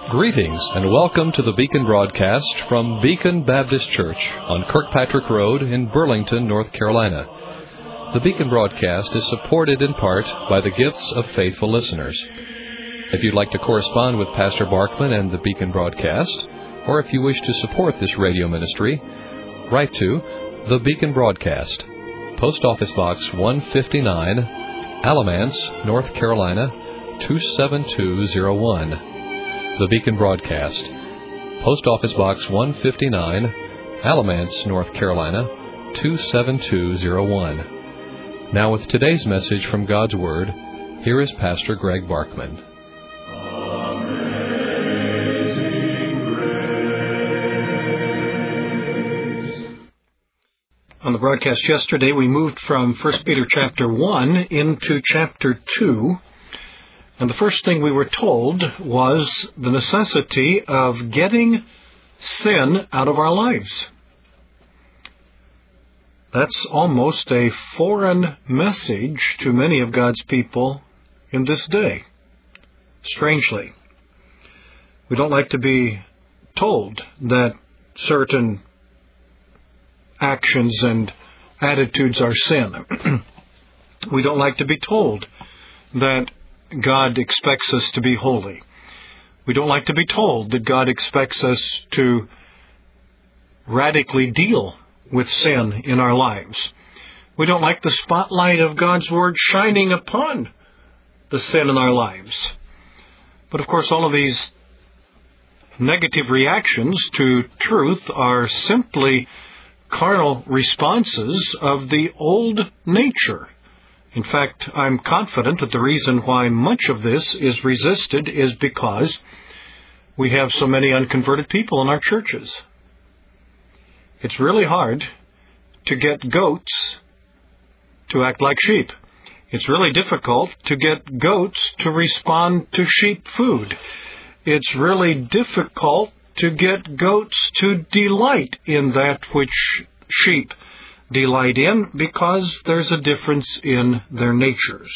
Greetings and welcome to the Beacon broadcast from Beacon Baptist Church on Kirkpatrick Road in Burlington, North Carolina. The Beacon broadcast is supported in part by the gifts of faithful listeners. If you'd like to correspond with Pastor Barkman and the Beacon broadcast, or if you wish to support this radio ministry, write to the Beacon broadcast, Post Office Box 159, Alamance, North Carolina 27201. The Beacon broadcast, Post Office Box 159, Alamance, North Carolina 27201. Now with today's message from God's Word, here is Pastor Greg Barkman. On the broadcast yesterday, we moved from 1 Peter chapter 1 into chapter 2. And the first thing we were told was the necessity of getting sin out of our lives. That's almost a foreign message to many of God's people in this day. Strangely, we don't like to be told that certain actions and attitudes are sin. We don't like to be told that God expects us to be holy. We don't like to be told that God expects us to radically deal with sin in our lives. We don't like the spotlight of God's Word shining upon the sin in our lives. But of course, all of these negative reactions to truth are simply carnal responses of the old nature. In fact, I'm confident that the reason why much of this is resisted is because we have so many unconverted people in our churches. It's really hard to get goats to act like sheep. It's really difficult to get goats to respond to sheep food. It's really difficult to get goats to delight in that which sheep delight in, because there's a difference in their natures.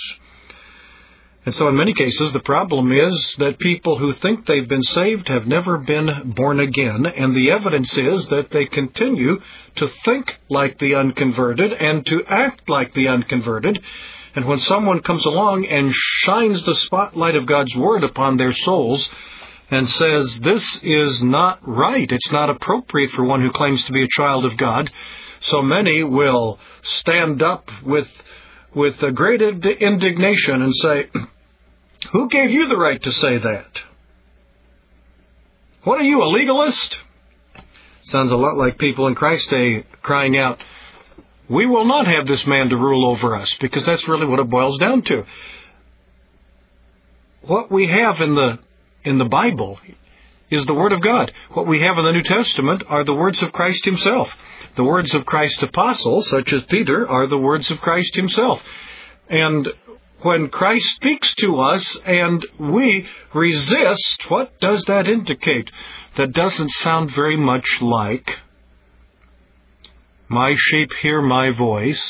And so in many cases, the problem is that people who think they've been saved have never been born again, and the evidence is that they continue to think like the unconverted and to act like the unconverted. And when someone comes along and shines the spotlight of God's Word upon their souls and says, this is not right, it's not appropriate for one who claims to be a child of God, so many will stand up with a great indignation and say, who gave you the right to say that? What are you, a legalist? Sounds a lot like people in Christ's day crying out, we will not have this man to rule over us, because that's really what it boils down to. What we have in the Bible is the Word of God. What we have in the New Testament are the words of Christ Himself. The words of Christ's apostles, such as Peter, are the words of Christ Himself. And when Christ speaks to us and we resist, what does that indicate? That doesn't sound very much like, my sheep hear my voice,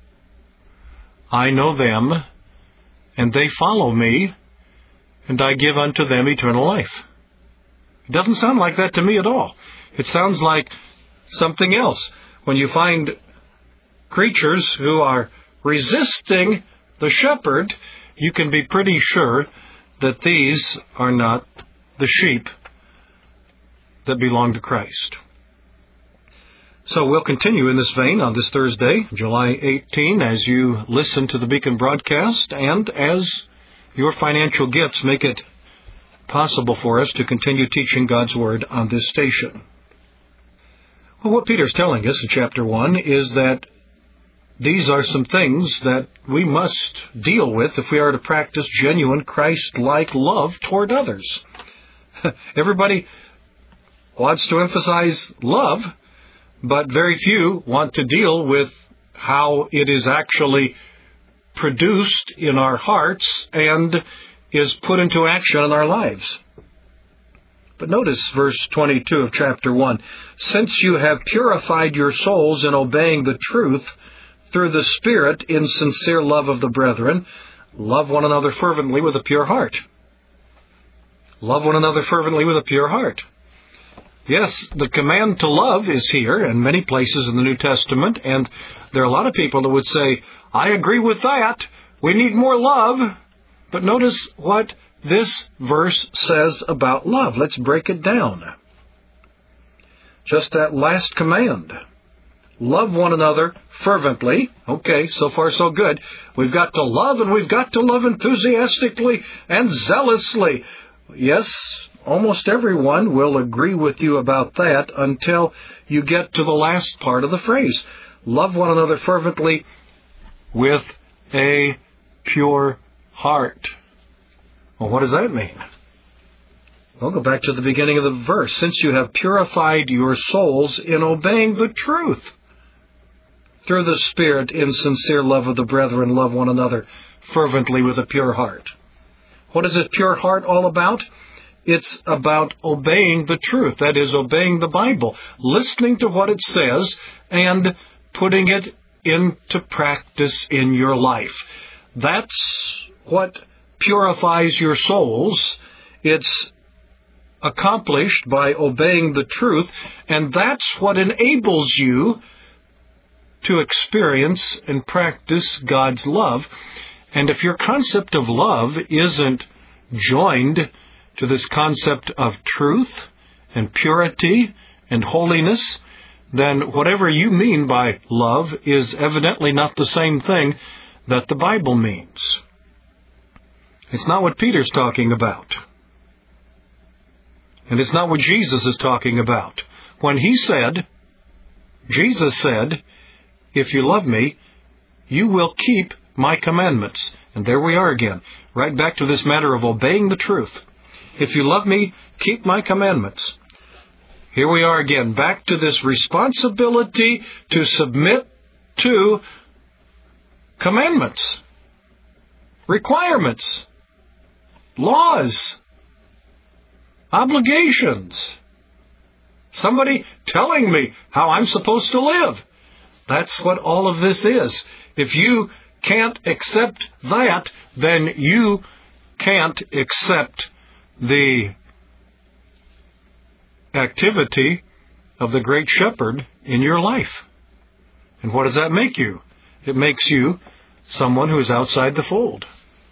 I know them, and they follow me, and I give unto them eternal life. It doesn't sound like that to me at all. It sounds like something else. When you find creatures who are resisting the shepherd, you can be pretty sure that these are not the sheep that belong to Christ. So we'll continue in this vein on this Thursday, July 18, as you listen to the Beacon broadcast and as your financial gifts make it possible for us to continue teaching God's Word on this station. Well, what Peter's telling us in chapter 1 is that these are some things that we must deal with if we are to practice genuine Christ-like love toward others. Everybody wants to emphasize love, but very few want to deal with how it is actually produced in our hearts and is put into action in our lives. But notice verse 22 of chapter 1. Since you have purified your souls in obeying the truth through the Spirit in sincere love of the brethren, love one another fervently with a pure heart. Love one another fervently with a pure heart. Yes, the command to love is here in many places in the New Testament, and there are a lot of people that would say, I agree with that. We need more love. But notice what this verse says about love. Let's break it down. Just that last command. Love one another fervently. Okay, so far so good. We've got to love, and we've got to love enthusiastically and zealously. Yes, almost everyone will agree with you about that until you get to the last part of the phrase. Love one another fervently with a pure heart. Well, what does that mean? Well, go back to the beginning of the verse. Since you have purified your souls in obeying the truth, through the Spirit, in sincere love of the brethren, love one another fervently with a pure heart. What is a pure heart all about? It's about obeying the truth. That is, obeying the Bible, listening to what it says, and putting it into practice in your life. That's what purifies your souls. It's accomplished by obeying the truth, and that's what enables you to experience and practice God's love. And if your concept of love isn't joined to this concept of truth and purity and holiness, then whatever you mean by love is evidently not the same thing that the Bible means. It's not what Peter's talking about. And it's not what Jesus is talking about. When Jesus said, if you love me, you will keep my commandments. And there we are again, right back to this matter of obeying the truth. If you love me, keep my commandments. Here we are again, back to this responsibility to submit to commandments, requirements, laws, obligations. Somebody telling me how I'm supposed to live. That's what all of this is. If you can't accept that, then you can't accept the activity of the Great Shepherd in your life. And what does that make you? It makes you someone who is outside the fold.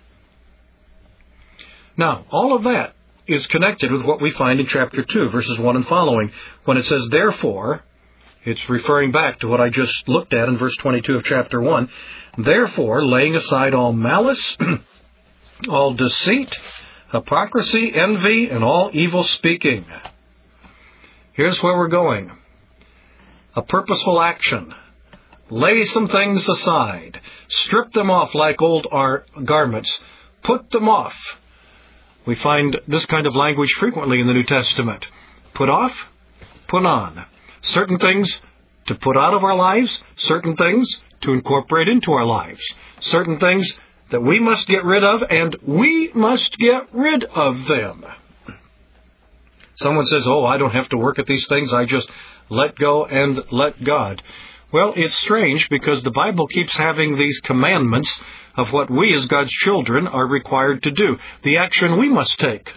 Now, all of that is connected with what we find in chapter 2, verses 1 and following. When it says, therefore, it's referring back to what I just looked at in verse 22 of chapter 1. Therefore, laying aside all malice, all deceit, hypocrisy, envy, and all evil speaking. Here's where we're going. A purposeful action. Lay some things aside. Strip them off like old garments. Put them off. We find this kind of language frequently in the New Testament. Put off, put on. Certain things to put out of our lives, certain things to incorporate into our lives, certain things that we must get rid of, and we must get rid of them. Someone says, oh, I don't have to work at these things, I just let go and let God. Well, it's strange because the Bible keeps having these commandments of what we as God's children are required to do, the action we must take.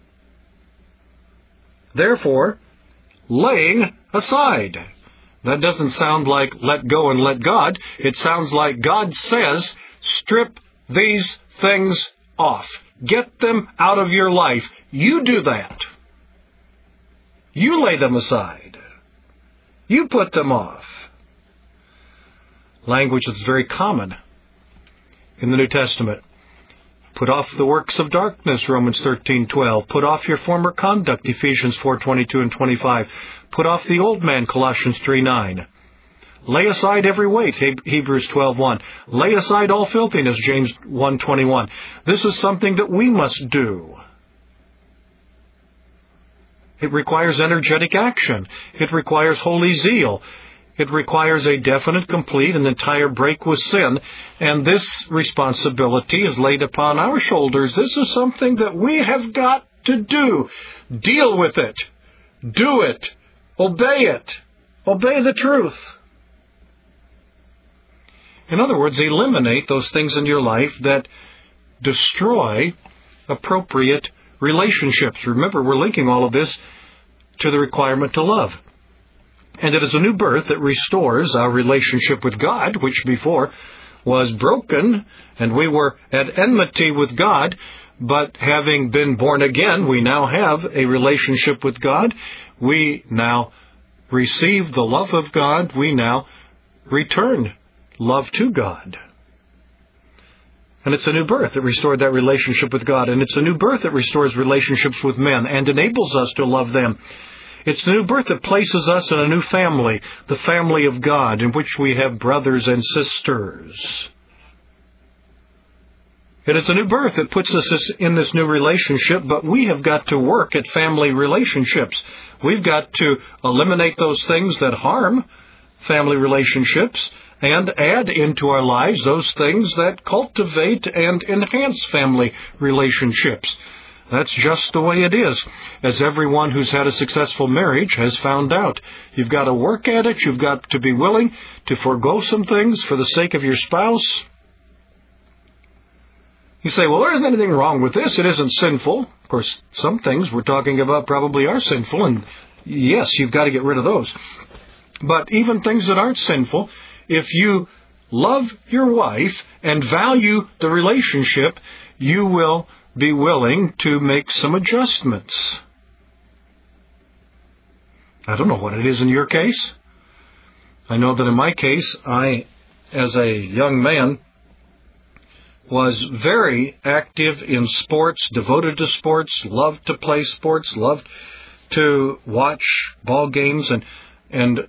Therefore, laying aside. That doesn't sound like let go and let God. It sounds like God says, strip these things off. Get them out of your life. You do that. You lay them aside. You put them off. Language that's very common in the New Testament. Put off the works of darkness, Romans 13:12. Put off your former conduct, Ephesians 4:22 and 25. Put off the old man, Colossians 3:9. Lay aside every weight, Hebrews 12:1. Lay aside all filthiness, James 1:21. This is something that we must do. It requires energetic action. It requires holy zeal. It requires a definite, complete, and entire break with sin. And this responsibility is laid upon our shoulders. This is something that we have got to do. Deal with it. Do it. Obey it. Obey the truth. In other words, eliminate those things in your life that destroy appropriate relationships. Remember, we're linking all of this to the requirement to love. And it is a new birth that restores our relationship with God, which before was broken, and we were at enmity with God. But having been born again, we now have a relationship with God. We now receive the love of God. We now return love to God. And it's a new birth that restored that relationship with God. And it's a new birth that restores relationships with men and enables us to love them. It's the new birth that places us in a new family, the family of God, in which we have brothers and sisters. And it's a new birth that puts us in this new relationship, but we have got to work at family relationships. We've got to eliminate those things that harm family relationships and add into our lives those things that cultivate and enhance family relationships. That's just the way it is, as everyone who's had a successful marriage has found out. You've got to work at it. You've got to be willing to forego some things for the sake of your spouse. You say, well, there isn't anything wrong with this. It isn't sinful. Of course, some things we're talking about probably are sinful, and yes, you've got to get rid of those. But even things that aren't sinful, if you love your wife and value the relationship, you will be willing to make some adjustments. I don't know what it is in your case. I know that in my case, I, as a young man, was very active in sports, devoted to sports, loved to play sports, loved to watch ball games, and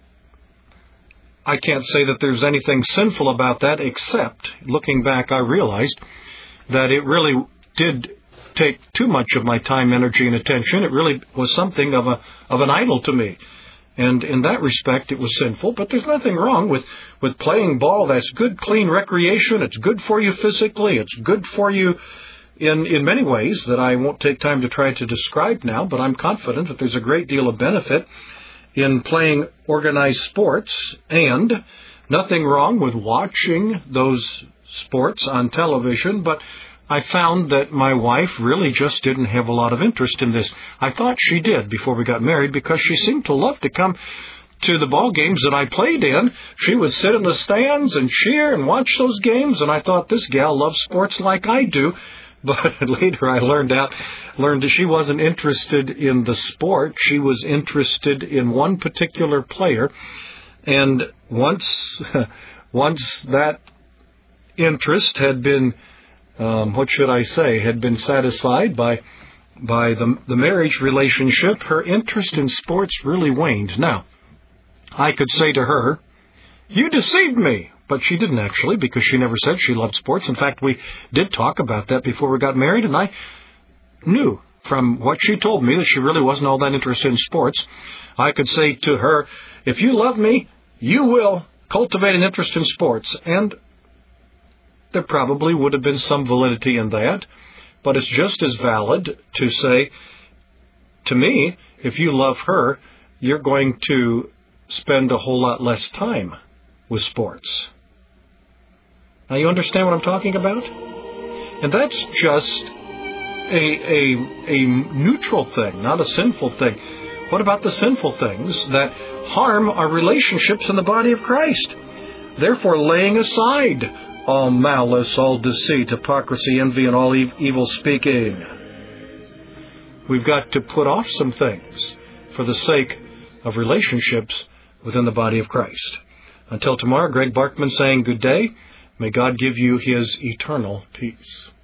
I can't say that there's anything sinful about that, except, looking back, I realized that it really did take too much of my time, energy, and attention. It really was something of an idol to me. And in that respect, it was sinful. But there's nothing wrong with playing ball. That's good, clean recreation. It's good for you physically. It's good for you in many ways that I won't take time to try to describe now, but I'm confident that there's a great deal of benefit in playing organized sports, and nothing wrong with watching those sports on television, but I found that my wife really just didn't have a lot of interest in this. I thought she did before we got married, because she seemed to love to come to the ball games that I played in. She would sit in the stands and cheer and watch those games, and I thought, this gal loves sports like I do. But later I learned that she wasn't interested in the sport. She was interested in one particular player. And once that interest had been, had been satisfied by the marriage relationship, her interest in sports really waned. Now, I could say to her, "You deceived me." But she didn't actually, because she never said she loved sports. In fact, we did talk about that before we got married, and I knew from what she told me that she really wasn't all that interested in sports. I could say to her, if you love me, you will cultivate an interest in sports. And there probably would have been some validity in that, but it's just as valid to say to me, if you love her, you're going to spend a whole lot less time with sports. Now, you understand what I'm talking about? And that's just a neutral thing, not a sinful thing. What about the sinful things that harm our relationships in the body of Christ? Therefore, laying aside all malice, all deceit, hypocrisy, envy, and all evil speaking. We've got to put off some things for the sake of relationships within the body of Christ. Until tomorrow, Greg Barkman saying good day. May God give you His eternal peace.